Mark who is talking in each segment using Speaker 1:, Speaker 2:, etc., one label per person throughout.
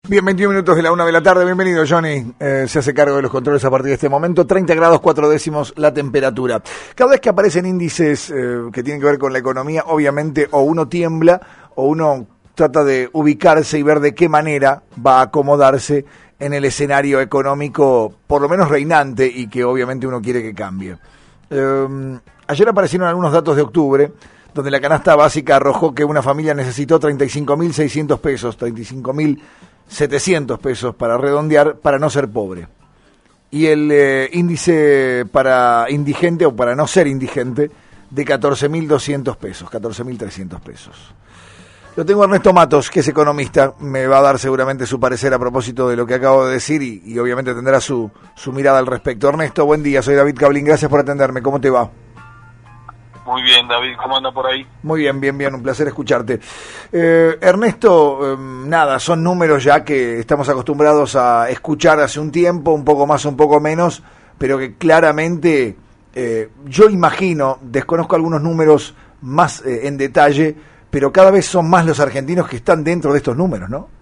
Speaker 1: Bien, 21 minutos de la 1 de la tarde. Bienvenido, Johnny. Se hace cargo de los controles a partir de este momento. 30 grados 4 décimos la temperatura. Cada vez que aparecen índices que tienen que ver con la economía, obviamente o uno tiembla o uno trata de ubicarse y ver de qué manera va a acomodarse en el escenario económico, por lo menos reinante, y que obviamente uno quiere que cambie. Ayer aparecieron algunos datos de octubre, donde la canasta básica arrojó que una familia necesitó 35.600 pesos, 35.700 pesos para redondear, para no ser pobre. Y el índice para indigente o para no ser indigente de 14.200 pesos, 14.300 pesos. Lo tengo a Ernesto Matos, que es economista, me va a dar seguramente su parecer a propósito de lo que acabo de decir y obviamente tendrá su mirada al respecto. Ernesto, buen día, soy David Cablín, gracias por atenderme, ¿cómo te va?
Speaker 2: Muy bien, David, ¿cómo anda por ahí?
Speaker 1: Muy bien, un placer escucharte. Ernesto, nada, son números ya que estamos acostumbrados a escuchar hace un tiempo, un poco más, un poco menos, pero que claramente, yo imagino, desconozco algunos números más en detalle, pero cada vez son más los argentinos que están dentro de estos números, ¿no?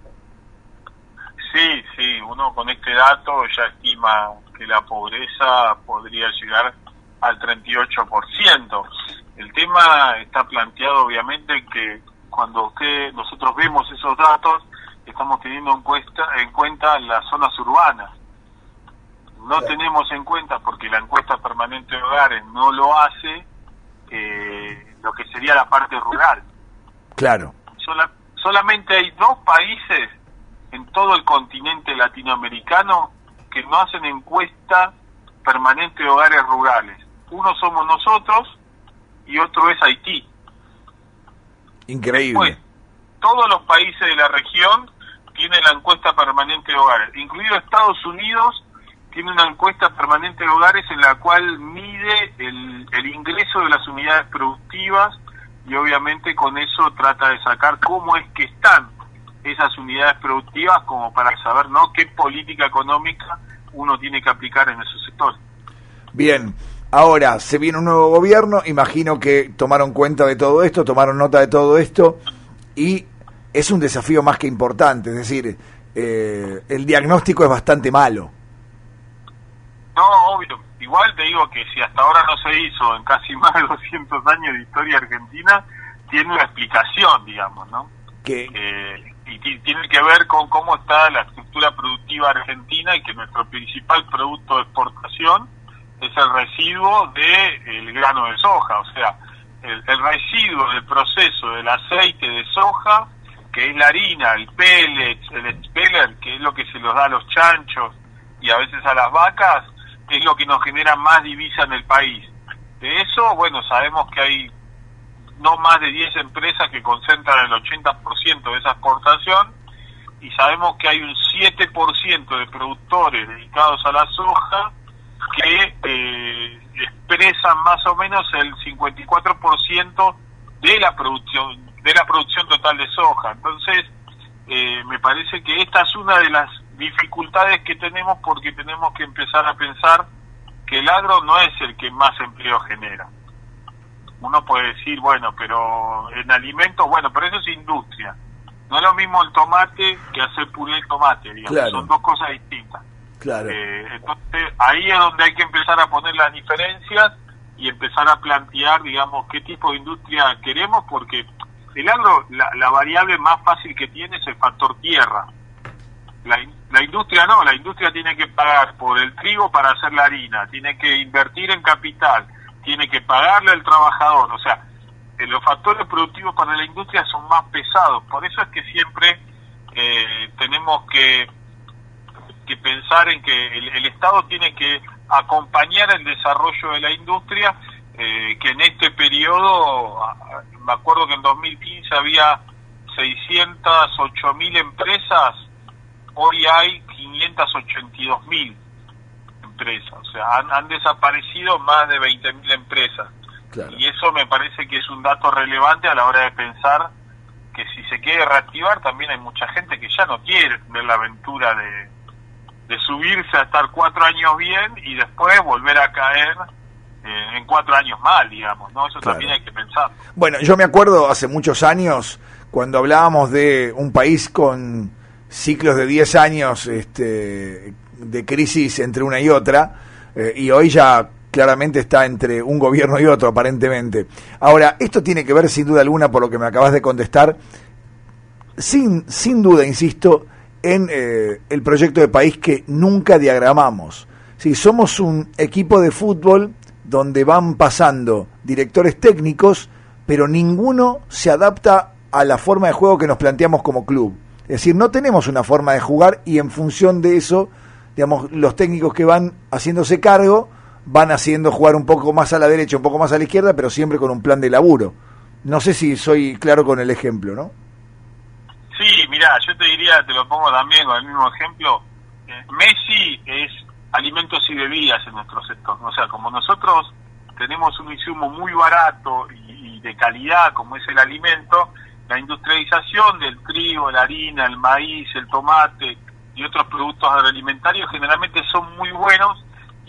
Speaker 2: Sí, uno con este dato ya estima que la pobreza podría llegar al 38%. El tema está planteado obviamente que cuando nosotros vemos esos datos, estamos teniendo en cuenta las zonas urbanas. No tenemos en cuenta, porque la encuesta permanente de hogares no lo hace, lo que sería la parte rural.
Speaker 1: Claro.
Speaker 2: Solamente hay 2 países en todo el continente latinoamericano que no hacen encuesta permanente de hogares rurales. Uno somos nosotros y otro es Haití.
Speaker 1: Increíble.
Speaker 2: Después, todos los países de la región tienen la encuesta permanente de hogares, incluido Estados Unidos tiene una encuesta permanente de hogares en la cual mide el ingreso de las unidades productivas y obviamente con eso trata de sacar cómo es que están esas unidades productivas como para saber, ¿no?, qué política económica uno tiene que aplicar en esos sectores.
Speaker 1: Bien, ahora se viene un nuevo gobierno, imagino que tomaron cuenta de todo esto, tomaron nota de todo esto y es un desafío más que importante, es decir, el diagnóstico es bastante malo.
Speaker 2: No, obvio. Igual te digo que si hasta ahora no se hizo en casi más de 200 años de historia argentina, tiene una explicación, digamos, ¿no? Y tiene que ver con cómo está la estructura productiva argentina y que nuestro principal producto de exportación es el residuo del grano de soja, o sea, el residuo del proceso del aceite de soja, que es la harina, el pellet, el expeller, que es lo que se los da a los chanchos y a veces a las vacas, es lo que nos genera más divisa en el país. De eso, bueno, sabemos que hay no más de 10 empresas que concentran el 80% de esa exportación y sabemos que hay un 7% de productores dedicados a la soja que expresan más o menos el 54% de la producción total de soja. Entonces, me parece que esta es una de las dificultades que tenemos porque tenemos que empezar a pensar que el agro no es el que más empleo genera. Uno puede decir, bueno, pero en alimentos, bueno, pero eso es industria. No es lo mismo el tomate que hacer puré de tomate, digamos. Claro. Son dos cosas distintas.
Speaker 1: Claro.
Speaker 2: Entonces, ahí es donde hay que empezar a poner las diferencias y empezar a plantear, digamos, qué tipo de industria queremos, porque el agro, la variable más fácil que tiene es el factor tierra. La industria no, la industria tiene que pagar por el trigo para hacer la harina, tiene que invertir en capital, tiene que pagarle al trabajador, o sea, los factores productivos para la industria son más pesados, por eso es que siempre tenemos que pensar en que el Estado tiene que acompañar el desarrollo de la industria, que en este periodo, me acuerdo que en 2015 había 608.000 empresas, hoy hay 582.000 empresas, o sea, han desaparecido más de 20.000 empresas. Claro. Y eso me parece que es un dato relevante a la hora de pensar que si se quiere reactivar, también hay mucha gente que ya no quiere tener la aventura de subirse a estar 4 años bien y después volver a caer en 4 años mal, digamos, ¿no? Eso claro. También hay que pensar.
Speaker 1: Bueno, yo me acuerdo hace muchos años cuando hablábamos de un país con ciclos de 10 años de crisis entre una y otra, y hoy ya claramente está entre un gobierno y otro, aparentemente. Ahora, esto tiene que ver, sin duda alguna, por lo que me acabas de contestar, sin duda, insisto, en el proyecto de país que nunca diagramamos. Sí, somos un equipo de fútbol donde van pasando directores técnicos, pero ninguno se adapta a la forma de juego que nos planteamos como club. Es decir, no tenemos una forma de jugar y en función de eso, digamos, los técnicos que van haciéndose cargo van haciendo jugar un poco más a la derecha, un poco más a la izquierda, pero siempre con un plan de laburo. No sé si soy claro con el ejemplo, ¿no?
Speaker 2: Sí, mirá, yo te diría, te lo pongo también con el mismo ejemplo, Messi es alimentos y bebidas en nuestro sector. O sea, como nosotros tenemos un insumo muy barato y de calidad como es el alimento, la industrialización del trigo, la harina, el maíz, el tomate y otros productos agroalimentarios generalmente son muy buenos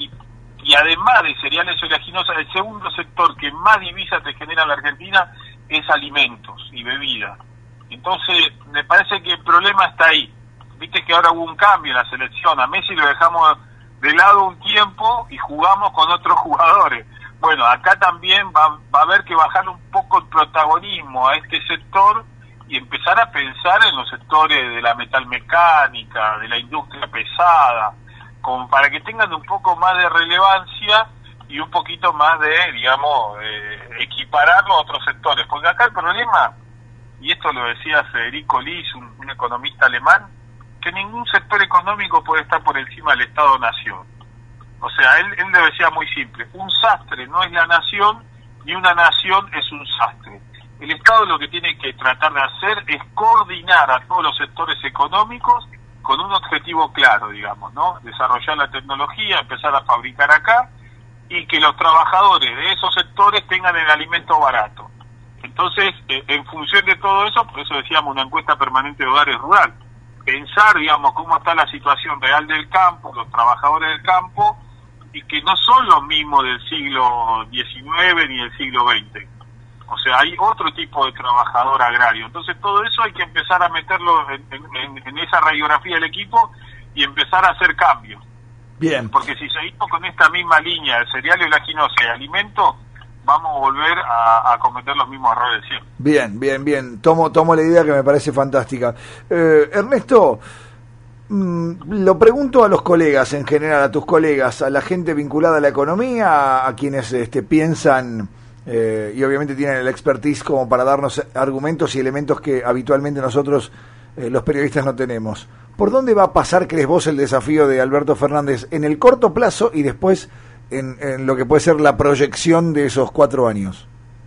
Speaker 2: y además de cereales oleaginosas, el segundo sector que más divisas te genera en la Argentina es alimentos y bebidas. Entonces, me parece que el problema está ahí. Viste que ahora hubo un cambio en la selección, a Messi lo dejamos de lado un tiempo y jugamos con otros jugadores. Bueno, acá también va a haber que bajar un poco el protagonismo a este sector y empezar a pensar en los sectores de la metalmecánica, de la industria pesada, como para que tengan un poco más de relevancia y un poquito más de, digamos, equipararlo a otros sectores. Porque acá el problema, y esto lo decía Federico Lis, un economista alemán, que ningún sector económico puede estar por encima del Estado-Nación. O sea, él lo decía muy simple, un sastre no es la nación, ni una nación es un sastre. El Estado lo que tiene que tratar de hacer es coordinar a todos los sectores económicos con un objetivo claro, digamos, ¿no? Desarrollar la tecnología, empezar a fabricar acá, y que los trabajadores de esos sectores tengan el alimento barato. Entonces, en función de todo eso, por eso decíamos una encuesta permanente de hogares rural, pensar, digamos, cómo está la situación real del campo, los trabajadores del campo, y que no son los mismos del siglo XIX ni del siglo XX. O sea, hay otro tipo de trabajador agrario. Entonces, todo eso hay que empezar a meterlo en esa radiografía del equipo y empezar a hacer cambios.
Speaker 1: Bien.
Speaker 2: Porque si seguimos con esta misma línea de cereal, oleaginosa y alimento, vamos a volver a cometer los mismos errores siempre.
Speaker 1: Bien. Tomo la idea que me parece fantástica. Ernesto, lo pregunto a los colegas en general, a tus colegas, a la gente vinculada a la economía, a quienes piensan y obviamente tienen el expertise como para darnos argumentos y elementos que habitualmente nosotros, los periodistas, no tenemos. ¿Por dónde va a pasar, crees vos, el desafío de Alberto Fernández en el corto plazo y después en lo que puede ser la proyección de esos 4 años?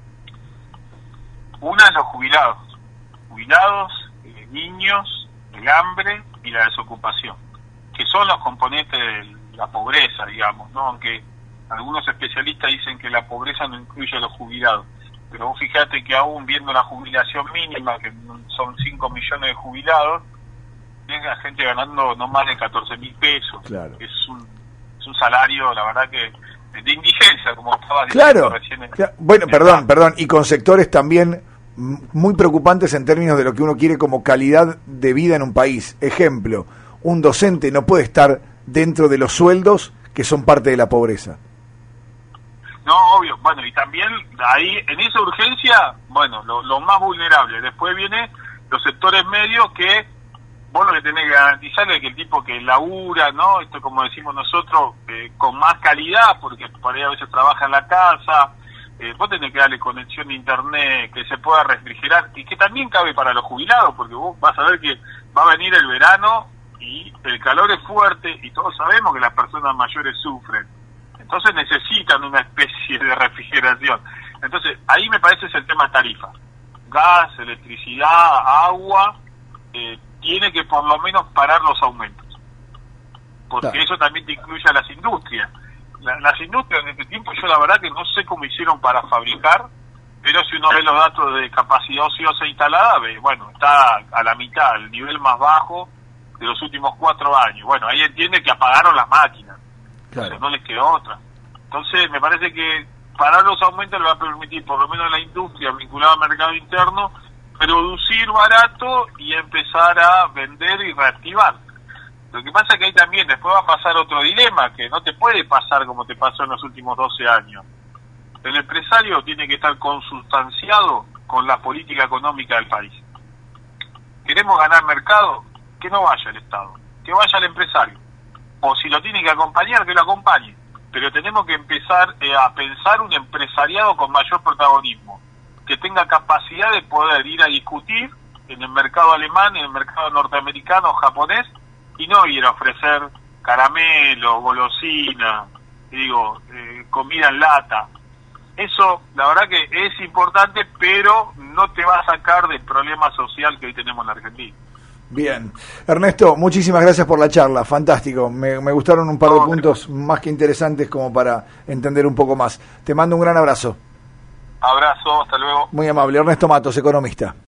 Speaker 2: Una es los jubilados, niños, el hambre y la desocupación, que son los componentes de la pobreza, digamos, ¿no? Aunque algunos especialistas dicen que la pobreza no incluye a los jubilados, pero vos fíjate que aún viendo la jubilación mínima, que son 5 millones de jubilados, es la gente ganando no más de 14.000 pesos.
Speaker 1: Claro.
Speaker 2: Es un salario, la verdad que de indigencia, como estaba diciendo recién.
Speaker 1: Bueno, perdón, y con sectores también muy preocupantes en términos de lo que uno quiere como calidad de vida en un país. Ejemplo, un docente no puede estar dentro de los sueldos que son parte de la pobreza.
Speaker 2: No, obvio. Bueno, y también ahí, en esa urgencia, bueno, lo más vulnerable. Después viene los sectores medios que vos lo que tenés que garantizarle es que el tipo que labura, ¿no? Esto como decimos nosotros, con más calidad, porque por ahí a veces trabaja en la casa, vos tenés que darle conexión de internet, que se pueda refrigerar, y que también cabe para los jubilados, porque vos vas a ver que va a venir el verano y el calor es fuerte, y todos sabemos que las personas mayores sufren. Entonces necesitan una especie de refrigeración. Entonces, ahí me parece es el tema tarifa. Gas, electricidad, agua, tiene que por lo menos parar los aumentos. Porque claro, eso también te incluye a las industrias. Las industrias en este tiempo, yo la verdad que no sé cómo hicieron para fabricar, pero si uno ve los datos de capacidad ociosa instalada, bueno, está a la mitad, el nivel más bajo de los últimos 4 años. Bueno, ahí entiende que apagaron las máquinas. Claro. Entonces no les quedó otra. Entonces me parece que parar los aumentos le va a permitir, por lo menos en la industria vinculada al mercado interno, producir barato y empezar a vender y reactivar. Lo que pasa es que ahí también después va a pasar otro dilema, que no te puede pasar como te pasó en los últimos 12 años. El empresario tiene que estar consustanciado con la política económica del país. ¿Queremos ganar mercado? Que no vaya el Estado, que vaya el empresario. O si lo tiene que acompañar, que lo acompañe. Pero tenemos que empezar a pensar un empresariado con mayor protagonismo, que tenga capacidad de poder ir a discutir en el mercado alemán, en el mercado norteamericano, japonés, y no ir a ofrecer caramelo, golosina, comida en lata. Eso, la verdad que es importante, pero no te va a sacar del problema social que hoy tenemos en la Argentina.
Speaker 1: Bien. Ernesto, muchísimas gracias por la charla, fantástico. Me gustaron un par de puntos más que interesantes como para entender un poco más. Te mando un gran abrazo.
Speaker 2: Abrazo, hasta luego.
Speaker 1: Muy amable. Ernesto Matos, economista.